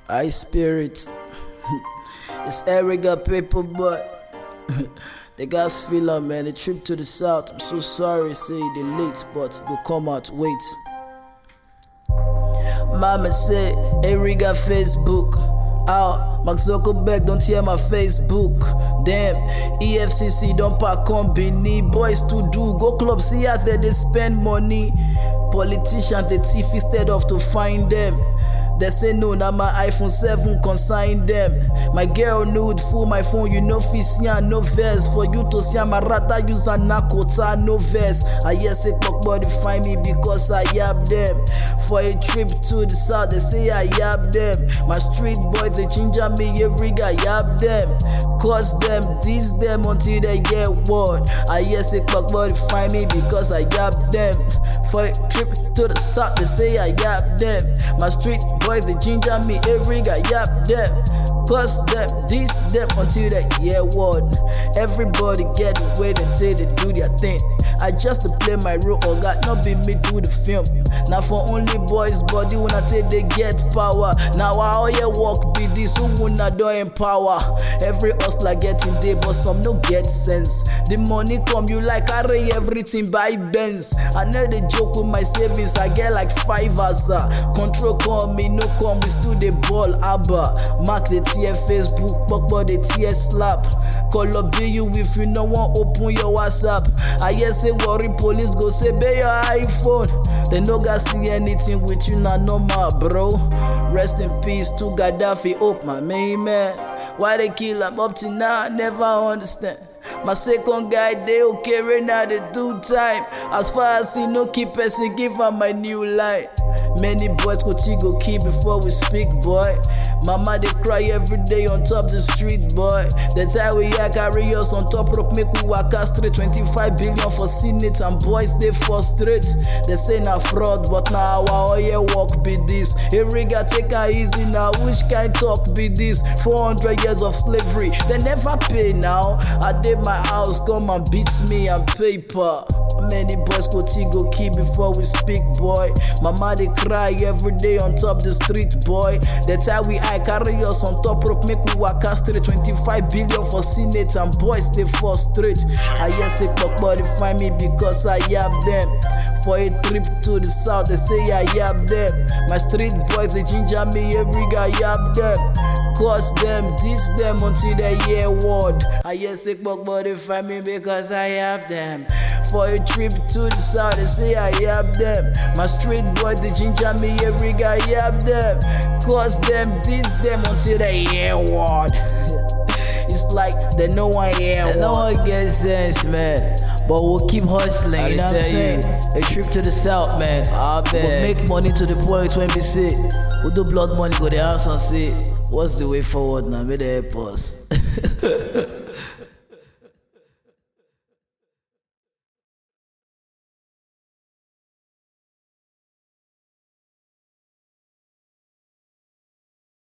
I spirit. It's Erica paper, but the guys feel up, man. The trip to the south. I'm so sorry, say they late, but you come out, wait. Mama said, Erica Facebook. Out, Mark Zuckerberg don't hear my Facebook. Damn, EFCC don't pack company. Boys to do, go club, see as they spend money. Politicians they thief instead of to find them. They say no, now my iPhone 7 consign them. My girl nude full my phone, you know fisia no verse. For you to see my rather use a nakota no verse. I yes a cock body find me because I yab them. For a trip to the south, they say I yab them. My street boys they ginger me every guy yab them. Cause them, diss them until they get word. I yes a cock body find me because I yab them. For a trip to the south, they say I yab them. My street boys they ginger me every guy yap them. Cause them, diss them until they hear word. Everybody get away until they do their thing. I just to play my role, or God not be me do the film. Now for only boys body when I say they get power. Now I all your work be this who wanna do empower. Every hustler getting day, but some no get sense. The money come you like carry everything by Benz. I know they joke with my savings, I get like 5 as control come me no come, we still the ball abba. Mark the tier Facebook, but the tier slap. Call up you if you no want open your WhatsApp. I yes say worry police go say pay your iPhone. They no got see anything with you na normal bro. Rest in peace to Gaddafi, hope my main man. Why they kill him up to now I never understand. My second guy they okay right now they do time. As far as he no keep person give him my new line. Many boys go key before we speak, boy. Mama they cry every day on top the street, boy. That's how we carry us on top rope, make we walk straight. 25 billion for Senate and boys they frustrate. They say na fraud, but now our all work be this. Every guy take her easy now, which kind talk be this? 400 years of slavery, they never pay now. I did my house, come and beat me and paper. Many boys go key before we speak, boy. Mama they cry every day on top the street, boy. That's how we carry us on top rope, make we walk straight. 25 billion for Senate and boys they frustrate. I yes a cock body find me because I yab them. For a trip to the south, they say I yab them. My street boys they ginger me every guy yab them. Cause them, diss them until they hear word. I yes a cock body find me because I yab them. For a trip to the south, they say I yab them. My street boys they ginger me every guy yab them. Cause them, diss them until they hear word. It's like they no one hear word. No one gets sense, man. But we'll keep hustling, you know what I'm saying? A trip to the south, man. We'll make money to the point when we say we'll do blood money, go the house and say what's the way forward now? May they help us.